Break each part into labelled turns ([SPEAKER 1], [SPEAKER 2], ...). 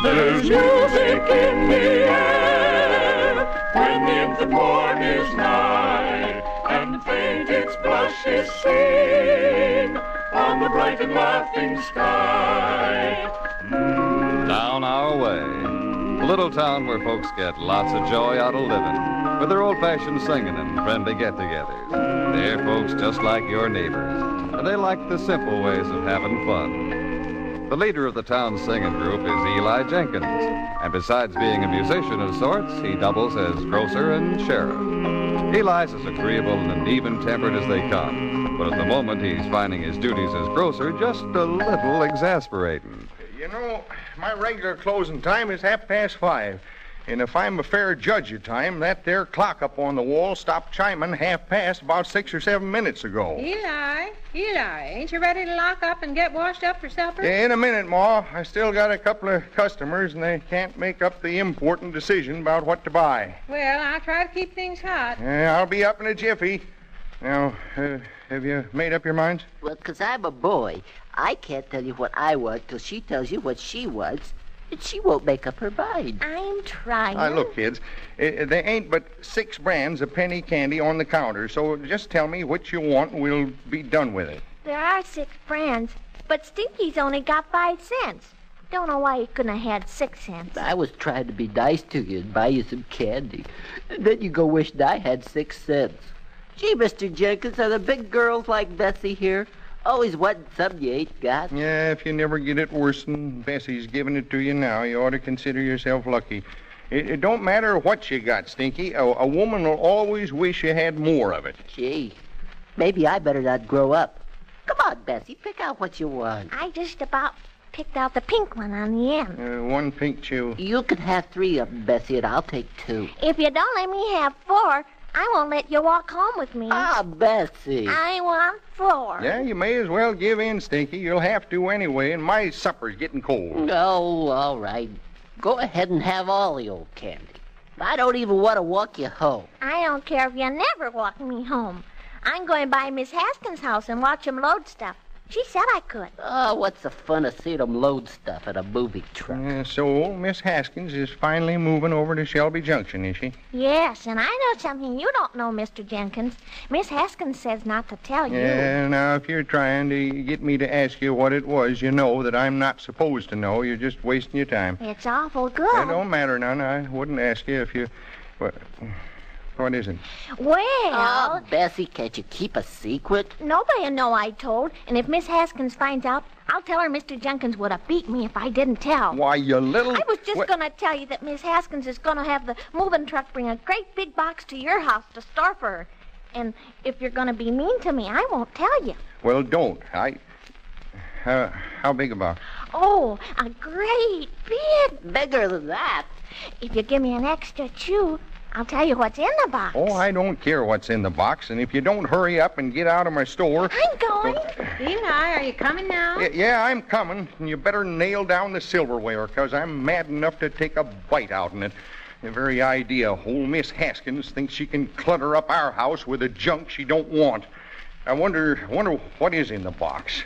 [SPEAKER 1] There's music in the air when the infant morn is nigh, and faint its blush is seen on the bright and laughing sky.
[SPEAKER 2] Down our way, a little town where folks get lots of joy out of living, with their old-fashioned singing and friendly get-togethers. They're folks just like your neighbors, and they like the simple ways of having fun. The leader of the town's singing group is Eli Jenkins, and besides being a musician of sorts, he doubles as grocer and sheriff. Eli's as agreeable and even-tempered as they come, but at the moment he's finding his duties as grocer just a little exasperating.
[SPEAKER 3] You know, my regular closing time is 5:30. And if I'm a fair judge of time, that there clock up on the wall stopped chiming 5:30 about 6 or 7 minutes ago.
[SPEAKER 4] Eli, ain't you ready to lock up and get washed up for supper?
[SPEAKER 3] Yeah, in a minute, Ma. I still got a couple of customers, and they can't make up the important decision about what to buy.
[SPEAKER 4] Well, I'll try to keep things hot.
[SPEAKER 3] Yeah, I'll be up in a jiffy. Now, have you made up your minds?
[SPEAKER 5] Well, 'cause I'm a boy, I can't tell you what I want till she tells you what she wants. And she won't make up her mind.
[SPEAKER 6] I'm trying.
[SPEAKER 3] Look, kids, there ain't but 6 brands of penny candy on the counter, so just tell me which you want and we'll be done with it.
[SPEAKER 6] There are 6 brands, but Stinky's only got 5 cents. Don't know why he couldn't have had 6 cents.
[SPEAKER 5] I was trying to be nice to you and buy you some candy. And then you go wishing I had 6 cents. Gee, Mr. Jenkins, are the big girls like Bessie here always wanting something you ain't got?
[SPEAKER 3] Yeah, if you never get it worse than Bessie's giving it to you now, you ought to consider yourself lucky. It don't matter what you got, Stinky. A woman will always wish you had more of it.
[SPEAKER 5] Gee, maybe I better not grow up. Come on, Bessie, pick out what you want.
[SPEAKER 6] I just about picked out the pink one on the end.
[SPEAKER 3] 1 pink chew.
[SPEAKER 5] You can have 3 of them, Bessie, and I'll take 2.
[SPEAKER 6] If you don't let me have 4, I won't let you walk home with me.
[SPEAKER 5] Ah, Bessie.
[SPEAKER 6] I want 4.
[SPEAKER 3] Yeah, you may as well give in, Stinky. You'll have to anyway, and my supper's getting cold.
[SPEAKER 5] Oh, all right. Go ahead and have all the old candy. I don't even want to walk you home.
[SPEAKER 6] I don't care if you never walk me home. I'm going by Miss Haskins' house and watch him load stuff. She said I could.
[SPEAKER 5] Oh, what's the fun of seeing them load stuff in a movie truck?
[SPEAKER 3] So old Miss Haskins is finally moving over to Shelby Junction, is she?
[SPEAKER 6] Yes, and I know something you don't know, Mr. Jenkins. Miss Haskins says not to tell you.
[SPEAKER 3] Yeah, now, if you're trying to get me to ask you what it was you know that I'm not supposed to know, you're just wasting your time.
[SPEAKER 6] It's awful good.
[SPEAKER 3] It don't matter none. I wouldn't ask you if you... What is it?
[SPEAKER 6] Well...
[SPEAKER 5] Oh, Bessie, can't you keep a secret?
[SPEAKER 6] Nobody'll know I told, and if Miss Haskins finds out, I'll tell her Mr. Jenkins would have beat me if I didn't tell.
[SPEAKER 3] Why, you little...
[SPEAKER 6] I was just going to tell you that Miss Haskins is going to have the moving truck bring a great big box to your house to store for her. And if you're going to be mean to me, I won't tell you.
[SPEAKER 3] Well, don't. How big a box?
[SPEAKER 6] Oh, a great big...
[SPEAKER 5] Bigger than that.
[SPEAKER 6] If you give me an extra chew, I'll tell you what's in the box.
[SPEAKER 3] Oh, I don't care what's in the box, and if you don't hurry up and get out of my store...
[SPEAKER 6] I'm going.
[SPEAKER 4] Eli, are you coming now?
[SPEAKER 3] Yeah, I'm coming, and you better nail down the silverware, because I'm mad enough to take a bite out in it. The very idea old Miss Haskins thinks she can clutter up our house with the junk she don't want. I wonder what is in the box.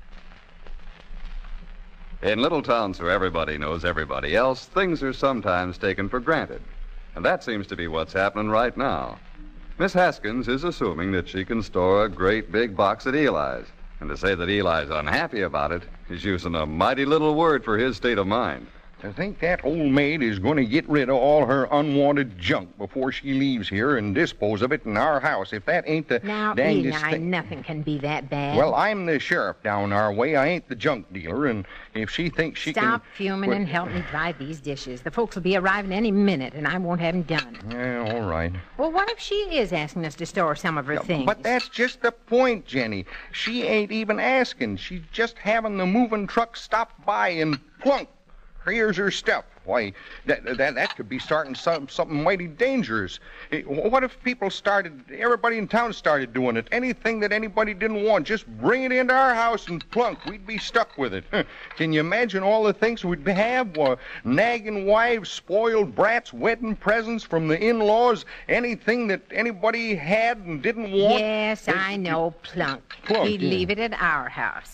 [SPEAKER 2] In little towns where everybody knows everybody else, things are sometimes taken for granted. And that seems to be what's happening right now. Miss Haskins is assuming that she can store a great big box at Eli's. And to say that Eli's unhappy about it is using a mighty little word for his state of mind.
[SPEAKER 3] I think that old maid is going to get rid of all her unwanted junk before she leaves here and dispose of it in our house. If that ain't the
[SPEAKER 4] Now,
[SPEAKER 3] dangest
[SPEAKER 4] Eli,
[SPEAKER 3] thing...
[SPEAKER 4] nothing can be that bad.
[SPEAKER 3] Well, I'm the sheriff down our way. I ain't the junk dealer, and if she thinks she
[SPEAKER 4] Stop
[SPEAKER 3] can...
[SPEAKER 4] fuming and help me dry these dishes. The folks will be arriving any minute, and I won't have them done.
[SPEAKER 3] Yeah, all right.
[SPEAKER 4] Well, what if she is asking us to store some of her things?
[SPEAKER 3] But that's just the point, Jenny. She ain't even asking. She's just having the moving truck stop by and plunk. Here's her stuff. Why, that could be starting something mighty dangerous. What if everybody in town started doing it? Anything that anybody didn't want, just bring it into our house and plunk. We'd be stuck with it. Can you imagine all the things we'd have? Nagging wives, spoiled brats, wedding presents from the in-laws, anything that anybody had and didn't want?
[SPEAKER 4] Yes, I know, plunk.
[SPEAKER 3] Plunk,
[SPEAKER 4] We'd
[SPEAKER 3] yeah.
[SPEAKER 4] leave it at our house.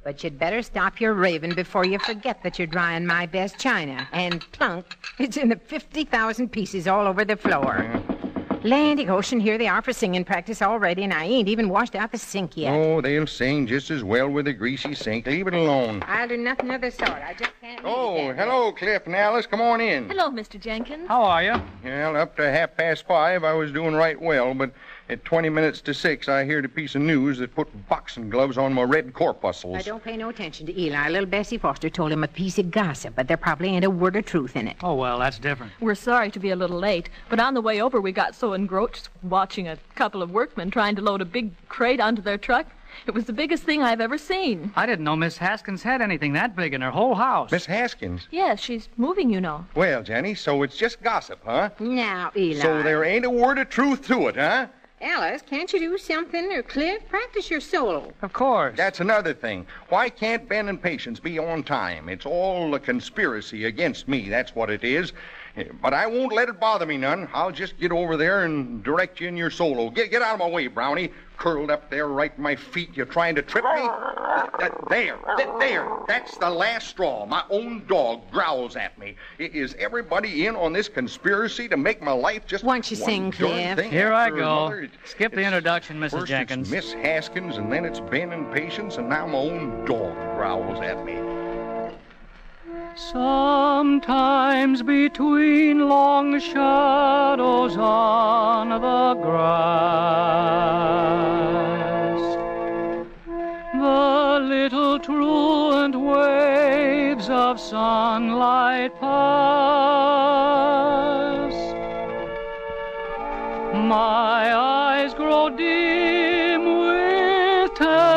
[SPEAKER 4] But you'd better stop your raving before you forget that you're drying my best china. And plunk, it's in the 50,000 pieces all over the floor. Landy Ocean, here they are for singing practice already, and I ain't even washed out the sink yet.
[SPEAKER 3] Oh, they'll sing just as well with a greasy sink. Leave it alone.
[SPEAKER 4] I'll do nothing of the sort. I just can't.
[SPEAKER 3] Oh, hello, Cliff and Alice. Come on in.
[SPEAKER 7] Hello, Mr. Jenkins.
[SPEAKER 8] How are you?
[SPEAKER 3] Well, up to 5:30, I was doing right well, but at 20 minutes to 6, I heard a piece of news that put boxing gloves on my red corpuscles.
[SPEAKER 4] I don't pay no attention to Eli. Little Bessie Foster told him a piece of gossip, but there probably ain't a word of truth in it.
[SPEAKER 8] Oh, well, that's different.
[SPEAKER 7] We're sorry to be a little late, but on the way over we got so engrossed watching a couple of workmen trying to load a big crate onto their truck. It was the biggest thing I've ever seen.
[SPEAKER 8] I didn't know Miss Haskins had anything that big in her whole house.
[SPEAKER 3] Miss Haskins?
[SPEAKER 7] Yes, she's moving, you know.
[SPEAKER 3] Well, Jenny, so it's just gossip, huh?
[SPEAKER 4] Now, Eli.
[SPEAKER 3] So there ain't a word of truth to it, huh?
[SPEAKER 4] Alice, can't you do something? Or Cliff, practice your solo.
[SPEAKER 8] Of course.
[SPEAKER 3] That's another thing. Why can't Ben and Patience be on time? It's all a conspiracy against me, that's what it is. But I won't let it bother me none. I'll just get over there and direct you in your solo. Get out of my way, Brownie. Curled up there right at my feet. You're trying to trip me? There. That's the last straw. My own dog growls at me. Is everybody in on this conspiracy to make my life just
[SPEAKER 4] Won't you sing, Cliff?
[SPEAKER 8] Here I go. Skip the introduction, Mrs.
[SPEAKER 3] First
[SPEAKER 8] Jenkins.
[SPEAKER 3] it's Miss Haskins, and then it's Ben and Patience, and now my own dog growls at me.
[SPEAKER 8] Sometimes between long shadows on the grass, the little truant waves of sunlight pass. My eyes grow dim with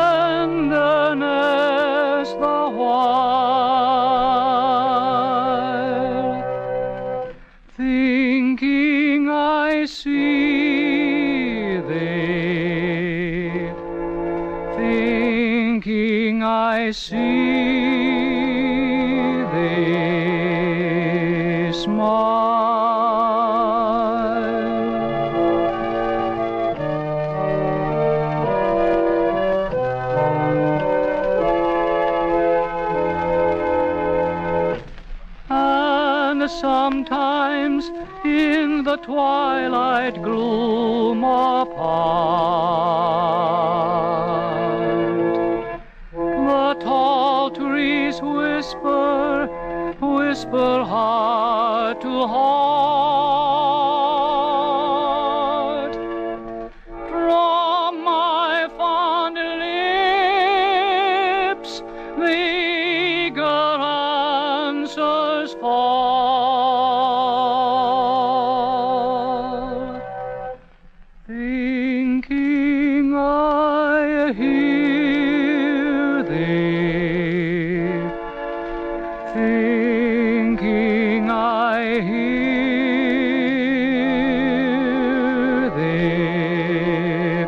[SPEAKER 8] tenderness the while, thinking I see thee, thinking I see thee smile. And sometimes in the twilight gloom apart, the tall trees whisper heart to heart. From my fond lips the eager answers fall, thinking I hear thee, thinking I hear thee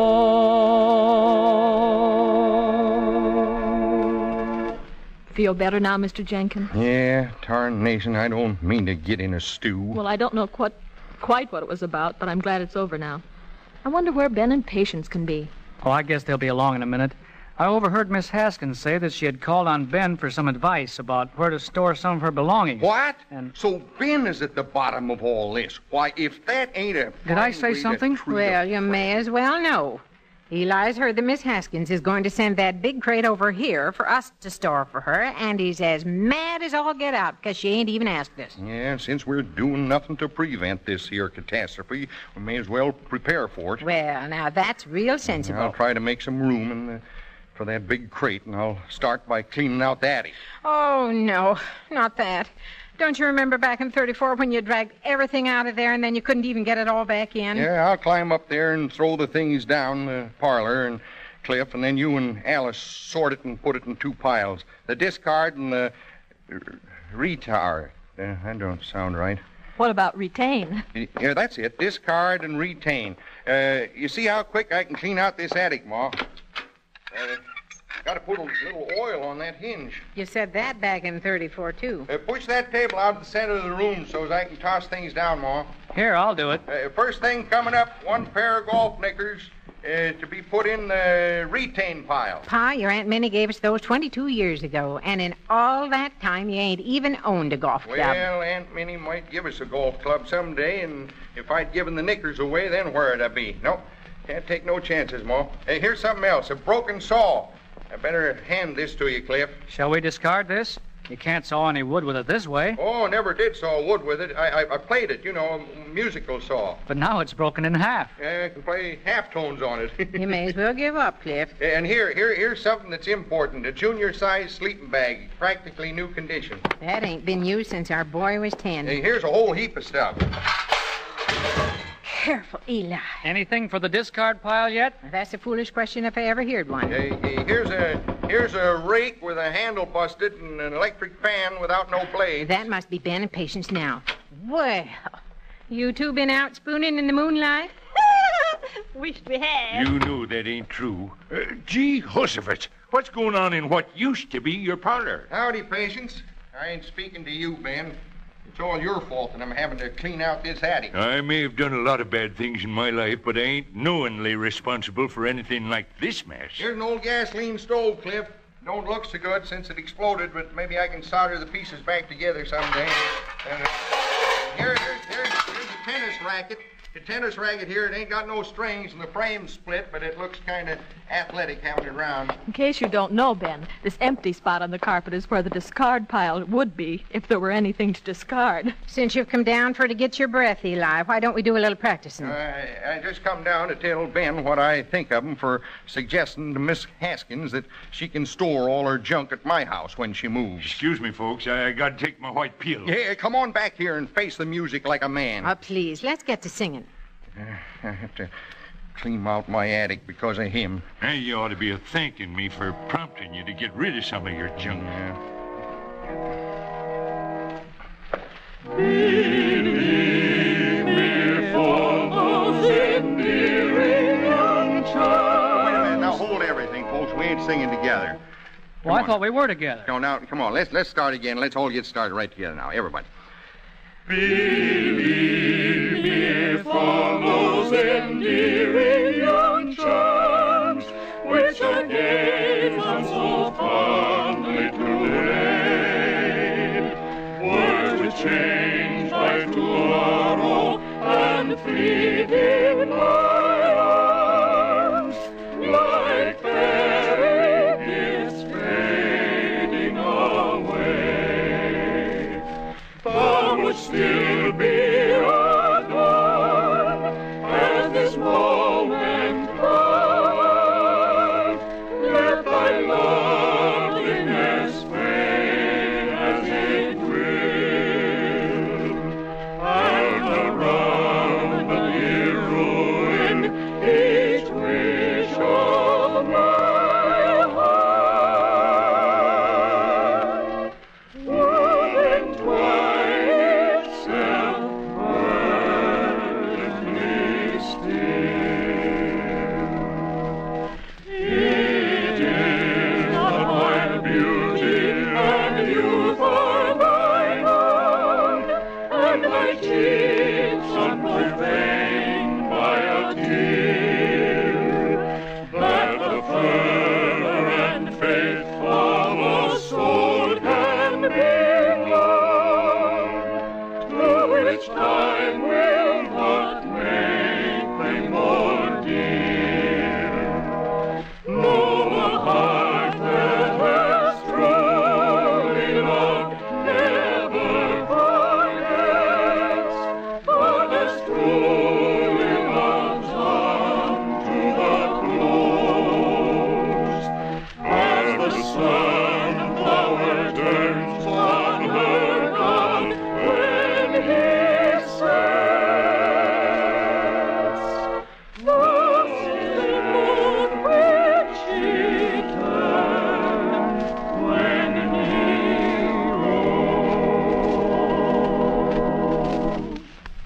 [SPEAKER 8] call.
[SPEAKER 7] Feel better now, Mr. Jenkins?
[SPEAKER 3] Yeah, tarnation, I don't mean to get in a stew.
[SPEAKER 7] Well, I don't know quite what it was about, but I'm glad it's over now. I wonder where Ben and Patience can be.
[SPEAKER 8] Oh, I guess they'll be along in a minute. I overheard Miss Haskins say that she had called on Ben for some advice about where to store some of her belongings.
[SPEAKER 3] What?
[SPEAKER 8] And-
[SPEAKER 3] So Ben is at the bottom of all this. Why, if that ain't a...
[SPEAKER 8] Did I
[SPEAKER 3] fine
[SPEAKER 8] say
[SPEAKER 3] way to
[SPEAKER 8] something?
[SPEAKER 3] treat
[SPEAKER 4] Well, you may as well know. Eli's heard that Miss Haskins is going to send that big crate over here for us to store for her, and he's as mad as all get out because she ain't even asked us.
[SPEAKER 3] Yeah, since we're doing nothing to prevent this here catastrophe, we may as well prepare for it.
[SPEAKER 4] Well, now that's real sensible.
[SPEAKER 3] I'll try to make some room for that big crate, and I'll start by cleaning out the attic.
[SPEAKER 4] Oh, no, not that. Don't you remember back in 34 when you dragged everything out of there and then you couldn't even get it all back in?
[SPEAKER 3] Yeah, I'll climb up there and throw the things down the parlor and Cliff, and then you and Alice sort it and put it in 2 piles. The discard and the retard. That don't sound right.
[SPEAKER 7] What about retain?
[SPEAKER 3] Yeah, that's it. Discard and retain. You see how quick I can clean out this attic, Ma? Got to put a little oil on that hinge.
[SPEAKER 4] You said that back in 34, too.
[SPEAKER 3] Push that table out of the center of the room so as I can toss things down, Ma.
[SPEAKER 8] Here, I'll do it.
[SPEAKER 3] First thing coming up, 1 pair of golf knickers. To be put in the retain pile.
[SPEAKER 4] Pa, your Aunt Minnie gave us those 22 years ago, and in all that time you ain't even owned a golf club.
[SPEAKER 3] Well, Aunt Minnie might give us a golf club someday, and if I'd given the knickers away, then where'd I be? Nope, can't take no chances, Ma. Hey, here's something else, a broken saw. I better hand this to you, Cliff.
[SPEAKER 8] Shall we discard this? You can't saw any wood with it this way.
[SPEAKER 3] Oh, never did saw wood with it. I played it, you know, a musical saw.
[SPEAKER 8] But now it's broken in half.
[SPEAKER 3] I can play half tones on it.
[SPEAKER 4] You may as well give up, Cliff.
[SPEAKER 3] And here's something that's important. A junior-sized sleeping bag, practically new condition.
[SPEAKER 4] That ain't been used since our boy was 10.
[SPEAKER 3] Hey, here's a whole heap of stuff.
[SPEAKER 4] Careful, Eli.
[SPEAKER 8] Anything for the discard pile yet?
[SPEAKER 4] That's a foolish question if I ever heard one.
[SPEAKER 3] Hey, here's a rake with a handle busted and an electric fan without no blade.
[SPEAKER 4] That must be Ben and Patience now. Well, you two been out spooning in the moonlight?
[SPEAKER 6] Wished we had.
[SPEAKER 9] You know that ain't true. Gee, Hussifus, what's going on in what used to be your parlor?
[SPEAKER 3] Howdy, Patience. I ain't speaking to you, Ben. It's all your fault that I'm having to clean out this attic.
[SPEAKER 9] I may have done a lot of bad things in my life, but I ain't knowingly responsible for anything like this mess.
[SPEAKER 3] Here's an old gasoline stove, Cliff. Don't look so good since it exploded, but maybe I can solder the pieces back together someday. And here's a tennis racket. The tennis racket here, it ain't got no strings and the frame's split, but it looks kind of athletic having it around.
[SPEAKER 7] In case you don't know, Ben, this empty spot on the carpet is where the discard pile would be if there were anything to discard.
[SPEAKER 4] Since you've come down for to get your breath, Eli, why don't we do a little practicing?
[SPEAKER 3] I just come down to tell Ben what I think of him for suggesting to Miss Haskins that she can store all her junk at my house when she moves.
[SPEAKER 9] Excuse me, folks. I got to take my white pill.
[SPEAKER 3] Yeah, come on back here and face the music like a man.
[SPEAKER 4] Oh, please, let's get to singing.
[SPEAKER 3] I have to clean out my attic because of him.
[SPEAKER 9] Hey, you ought to be thanking me for prompting you to get rid of some of your junk.
[SPEAKER 1] Believe me, for those endearing young charms.
[SPEAKER 3] Wait a minute, now hold everything, folks. We ain't singing together.
[SPEAKER 8] Well, I thought we were together.
[SPEAKER 3] No, now, come on. Let's start again. Let's all get started right together now. Everybody.
[SPEAKER 1] Believe me, for those endearing young charms, which I gave them so fondly today, were to change by tomorrow and fleet in my arms, like fairy gifts fading away. Thou would still be adored as this moment comes. Let thy loveliness fade as it will, and around the dear ruin each wish of my heart would entwine itself perfectly still. It is that my beauty and youth are thine own, and my cheeks unprofaned by a tear, that the fervor and faithful soul can belong, to which time will not make them more dear. No heart that has truly loved never forgets, but as truly loves on to the close. As the sunflower turns on her god when he sets, thus is the moon when she turned when he rose.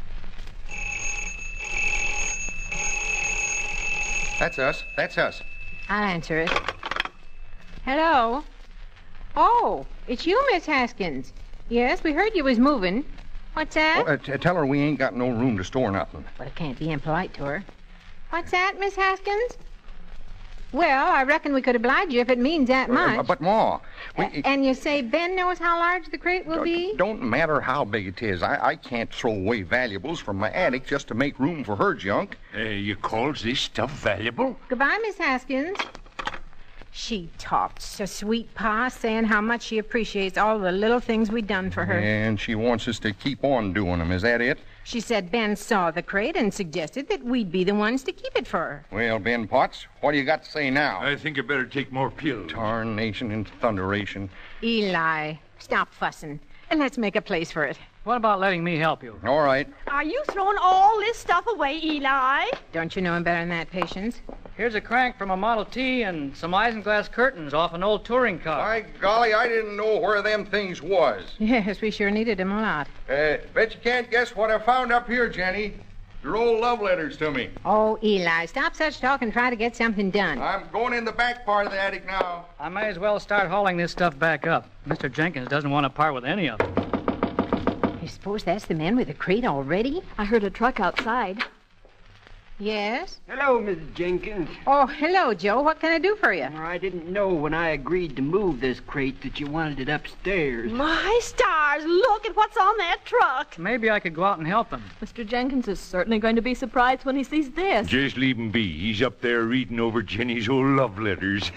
[SPEAKER 3] That's us. That's us.
[SPEAKER 4] I'll answer it. Hello? Oh, it's you, Miss Haskins. Yes, we heard you was moving. What's that?
[SPEAKER 3] Tell her we ain't got no room to store nothing.
[SPEAKER 4] Well, it can't be impolite to her. What's that, Miss Haskins? Well, I reckon we could oblige you if it means that much.
[SPEAKER 3] But, Ma...
[SPEAKER 4] And you say Ben knows how large the crate will be?
[SPEAKER 3] Don't matter how big it is. I can't throw away valuables from my attic just to make room for her junk.
[SPEAKER 9] You calls this stuff valuable?
[SPEAKER 4] Goodbye, Miss Haskins. She talked so sweet, Pa, saying how much she appreciates all the little things we done for her.
[SPEAKER 3] And she wants us to keep on doing them. Is that it?
[SPEAKER 4] She said Ben saw the crate and suggested that we'd be the ones to keep it for her.
[SPEAKER 3] Well, Ben Potts, what do you got to say now?
[SPEAKER 9] I think I better take more pills.
[SPEAKER 3] Tarnation and thunderation.
[SPEAKER 4] Eli, stop fussing, and let's make a place for it.
[SPEAKER 8] What about letting me help you?
[SPEAKER 3] All right.
[SPEAKER 10] Are you throwing all this stuff away, Eli?
[SPEAKER 4] Don't you know him better than that, Patience?
[SPEAKER 8] Here's a crank from a Model T and some isinglass curtains off an old touring car.
[SPEAKER 3] By golly, I didn't know where them things was.
[SPEAKER 4] Yes, we sure needed him a lot.
[SPEAKER 3] Bet you can't guess what I found up here, Jenny. Your old love letters to me.
[SPEAKER 4] Oh, Eli, stop such talk and try to get something done.
[SPEAKER 3] I'm going in the back part of the attic now.
[SPEAKER 8] I may as well start hauling this stuff back up. Mr. Jenkins doesn't want to part with any of it.
[SPEAKER 4] You suppose that's the man with the crate already?
[SPEAKER 7] I heard a truck outside.
[SPEAKER 4] Yes?
[SPEAKER 5] Hello, Mrs. Jenkins.
[SPEAKER 4] Oh, hello, Joe. What can I do for you?
[SPEAKER 5] Well, I didn't know when I agreed to move this crate that you wanted it upstairs.
[SPEAKER 10] My stars, look at what's on that truck.
[SPEAKER 8] Maybe I could go out and help him.
[SPEAKER 7] Mr. Jenkins is certainly going to be surprised when he sees this.
[SPEAKER 9] Just leave him be. He's up there reading over Jenny's old love letters.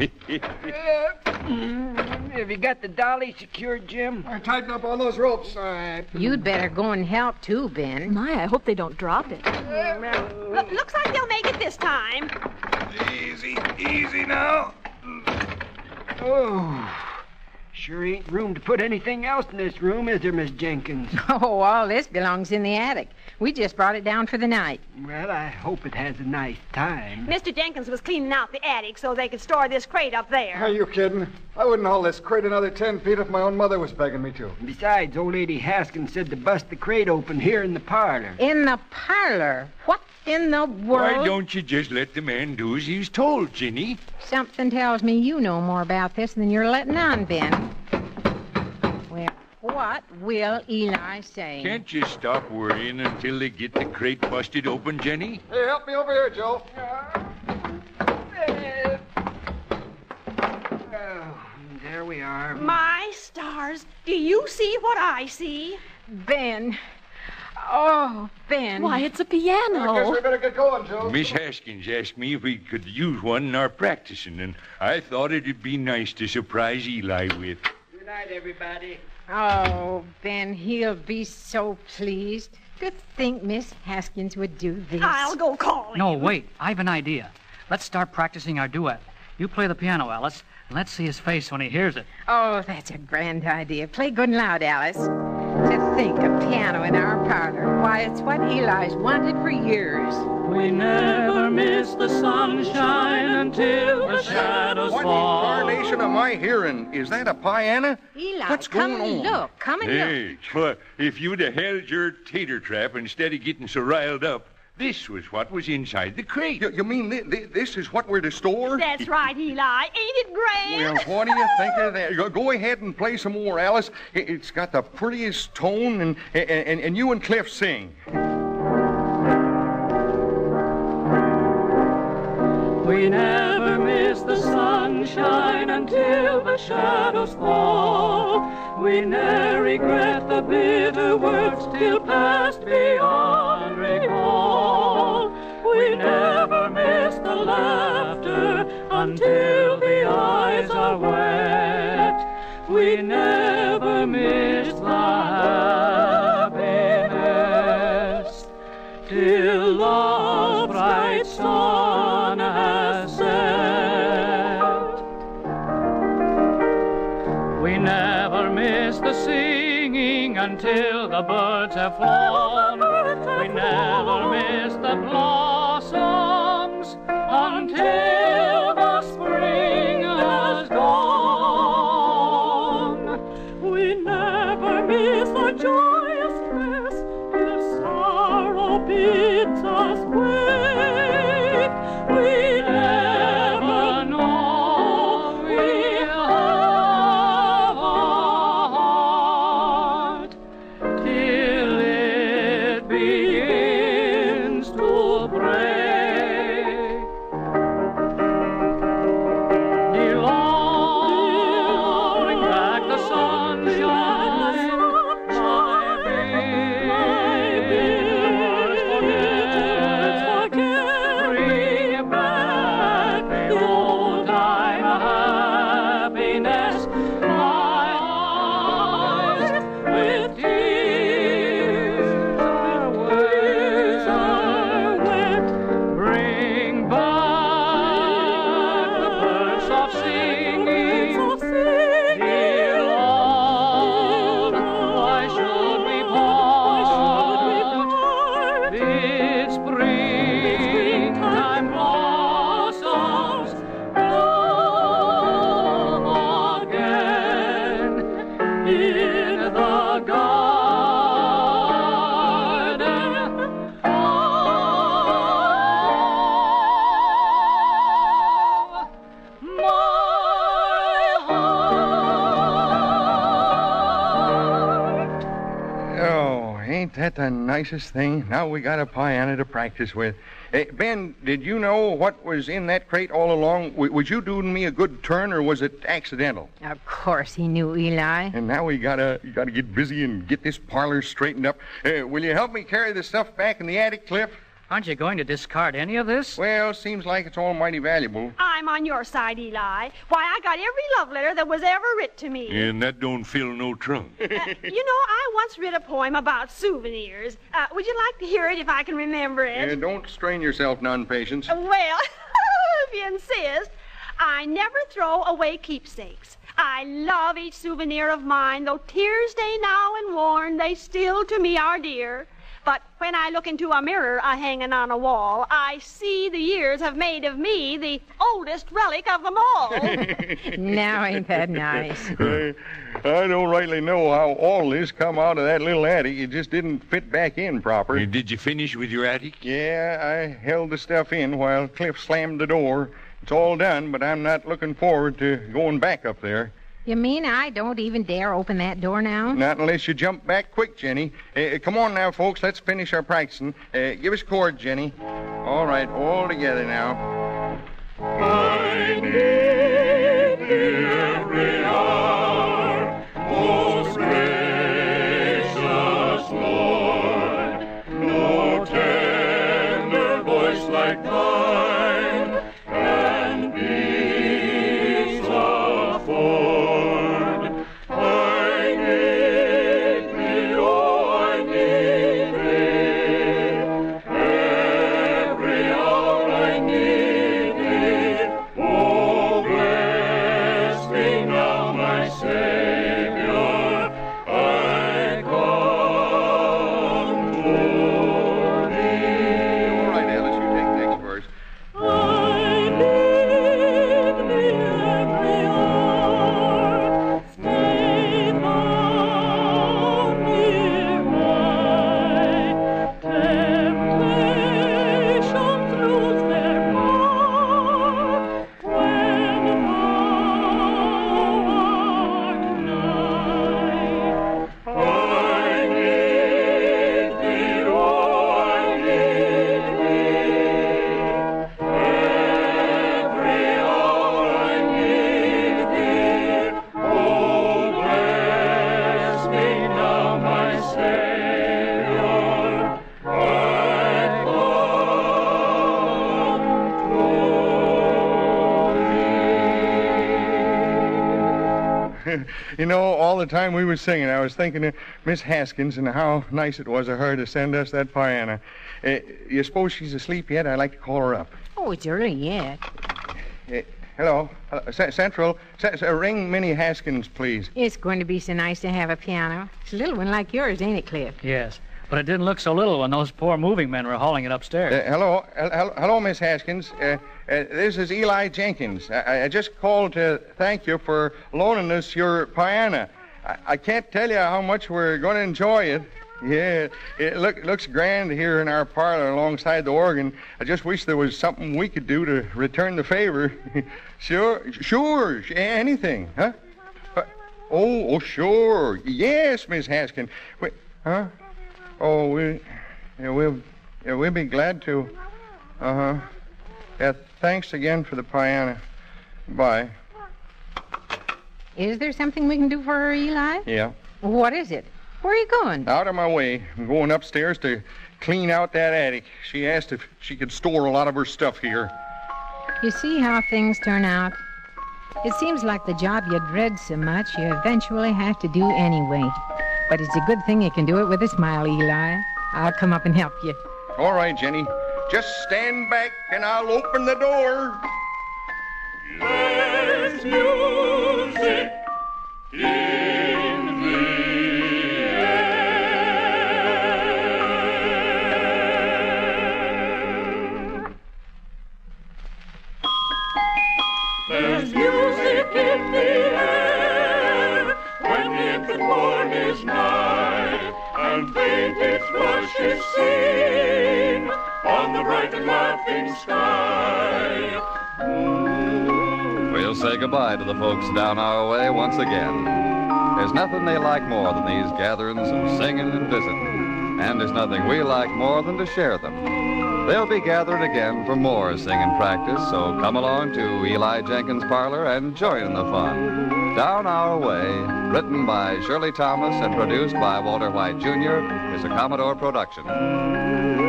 [SPEAKER 5] Have you got the dolly secured, Jim?
[SPEAKER 11] I tightened up all those ropes.
[SPEAKER 4] You'd better go and help, too, Ben.
[SPEAKER 7] My, I hope they don't drop it.
[SPEAKER 10] Looks like they'll make it this time.
[SPEAKER 9] Easy now.
[SPEAKER 5] Oh, sure ain't room to put anything else in this room, is there, Miss Jenkins?
[SPEAKER 4] Oh, all this belongs in the attic. We just brought it down for the night.
[SPEAKER 5] Well, I hope it has a nice time.
[SPEAKER 10] Mr. Jenkins was cleaning out the attic so they could store this crate up there.
[SPEAKER 11] Are you kidding? I wouldn't haul this crate another 10 feet if my own mother was begging me to.
[SPEAKER 5] Besides, old lady Haskins said to bust the crate open here in the parlor.
[SPEAKER 4] In the parlor? What in the world?
[SPEAKER 9] Why don't you just let the man do as he's told, Jenny?
[SPEAKER 4] Something tells me you know more about this than you're letting on, Ben. Well, what will Eli say?
[SPEAKER 9] Can't you stop worrying until they get the crate busted open, Jenny?
[SPEAKER 11] Hey, help me over here, Joe.
[SPEAKER 5] There we are.
[SPEAKER 10] My stars, do you see what I see?
[SPEAKER 4] Ben. Oh, Ben.
[SPEAKER 7] Why, it's a piano.
[SPEAKER 11] I guess we better get going, Joe.
[SPEAKER 9] Miss Haskins asked me if we could use one in our practicing, and I thought it'd be nice to surprise Eli with.
[SPEAKER 5] Good night, everybody.
[SPEAKER 4] Oh, Ben, he'll be so pleased. To think Miss Haskins would do this.
[SPEAKER 10] I'll go call him.
[SPEAKER 8] No, wait. I have an idea. Let's start practicing our duet. You play the piano, Alice, and let's see his face when he hears it.
[SPEAKER 4] Oh, that's a grand idea. Play good and loud, Alice. To think, a piano in our parlor. Why, it's what Eli's wanted for years.
[SPEAKER 12] We never miss the sunshine until the shadows
[SPEAKER 3] What
[SPEAKER 12] fall.
[SPEAKER 3] incarnation am I hearing? Is that a piano?
[SPEAKER 4] Eli,
[SPEAKER 3] What's
[SPEAKER 4] come
[SPEAKER 3] going
[SPEAKER 4] and
[SPEAKER 3] on?
[SPEAKER 4] look. Come and look.
[SPEAKER 9] Hey, well, if you'd have held your tater trap instead of getting so riled up, this was what was inside the crate.
[SPEAKER 3] You mean this is what we're to store?
[SPEAKER 10] That's right, Eli. Ain't it grand?
[SPEAKER 3] Well, what do you think of that? Go ahead and play some more, Alice. It's got the prettiest tone, and you and Cliff sing.
[SPEAKER 12] We never miss the sunshine until the shadows fall. We ne'er regret the bitter words till past beyond recall. We never miss the laughter until the eyes are wet. We never miss the happiness till love's bright sun has set. We never miss the singing until the birds have flown. We never miss the blossoms until the spring has gone. We never miss the joyous dress till sorrow bids us wait. We never know we have a heart till it begins to break. in the garden. Oh, my heart.
[SPEAKER 3] Oh, ain't that the nicest thing? Now we got a piano to practice with. Hey, Ben, did you know what was in that crate all along? Was you doing me a good turn, or was it accidental?
[SPEAKER 4] Of course he knew, Eli.
[SPEAKER 3] And now we gotta get busy and get this parlor straightened up. Will you help me carry the stuff back in the attic, Cliff?
[SPEAKER 8] Aren't you going to discard any of this?
[SPEAKER 3] Well, seems like it's all mighty valuable.
[SPEAKER 10] I'm on your side, Eli. Why, I got every love letter that was ever writ to me.
[SPEAKER 9] And that don't fill no trunk.
[SPEAKER 10] You know, I once writ a poem about souvenirs. Would you like to hear it if I can remember it?
[SPEAKER 3] Don't strain yourself none, Patience.
[SPEAKER 10] Well, if you insist, I never throw away keepsakes. I love each souvenir of mine, though tears stay now and worn, they still to me are dear. But when I look into a mirror hanging on a wall, I see the years have made of me the oldest relic of them all.
[SPEAKER 4] Now ain't that nice?
[SPEAKER 3] I don't rightly know how all this come out of that little attic. It just didn't fit back in proper.
[SPEAKER 9] Did you finish with your attic?
[SPEAKER 3] Yeah, I held the stuff in while Cliff slammed the door. It's all done, but I'm not looking forward to going back up there.
[SPEAKER 4] You mean I don't even dare open that door now?
[SPEAKER 3] Not unless you jump back quick, Jenny. Come on now, folks. Let's finish our practicing. Give us chord, Jenny. All right, all together now.
[SPEAKER 1] I need thee every hour, most gracious Lord. No tender voice like thine can peace afford. I need thee, oh, I need thee. Every hour I need thee. Oh, bless me now, my Savior. I come to thee.
[SPEAKER 3] All right, Alice, you take the next verse.
[SPEAKER 12] I need thee every hour. Stay thou near my temptations lose their power when thou art nigh.
[SPEAKER 1] I need thee, oh, I need thee. Every hour I need thee. Oh, bless me now, my Savior. I come to thee.
[SPEAKER 3] You know, all the time we were singing, I was thinking of Miss Haskins and how nice it was of her to send us that piano. You suppose she's asleep yet? I'd like to call her up.
[SPEAKER 4] Oh, it's early yet.
[SPEAKER 3] Hello? Central. Ring Minnie Haskins, please.
[SPEAKER 4] It's going to be so nice to have a piano. It's a little one like yours, ain't it, Cliff?
[SPEAKER 8] Yes, but it didn't look so little when those poor moving men were hauling it upstairs.
[SPEAKER 3] Hello, Miss Haskins. This is Eli Jenkins. I just called to thank you for loaning us your piano. I can't tell you how much we're going to enjoy it. Yeah, it looks grand here in our parlor alongside the organ. I just wish there was something we could do to return the favor. Sure, anything, huh? Oh, sure. Yes, Miss Haskins. Huh? Oh, we'll be glad to. Yeah, thanks again for the piano. Bye.
[SPEAKER 4] Is there something we can do for her, Eli?
[SPEAKER 3] Yeah.
[SPEAKER 4] What is it? Where are you going?
[SPEAKER 3] Out of my way. I'm going upstairs to clean out that attic. She asked if she could store a lot of her stuff here.
[SPEAKER 4] You see how things turn out? It seems like the job you dread so much, you eventually have to do anyway. But it's a good thing you can do it with a smile, Eli. I'll come up and help you.
[SPEAKER 3] All right, Jenny. Just stand back and I'll open the door.
[SPEAKER 1] There's music in the air. There's music in the air when the infant morn is nigh, and faint its blush is seen on the bright and laughing sky.
[SPEAKER 2] We'll say goodbye to the folks down our way once again. There's nothing they like more than these gatherings of singing and visiting, and there's nothing we like more than to share them. They'll be gathering again for more singing practice, so come along to Eli Jenkins' parlor and join in the fun. Down Our Way, written by Shirley Thomas and produced by Walter White, Jr., is a Commodore production.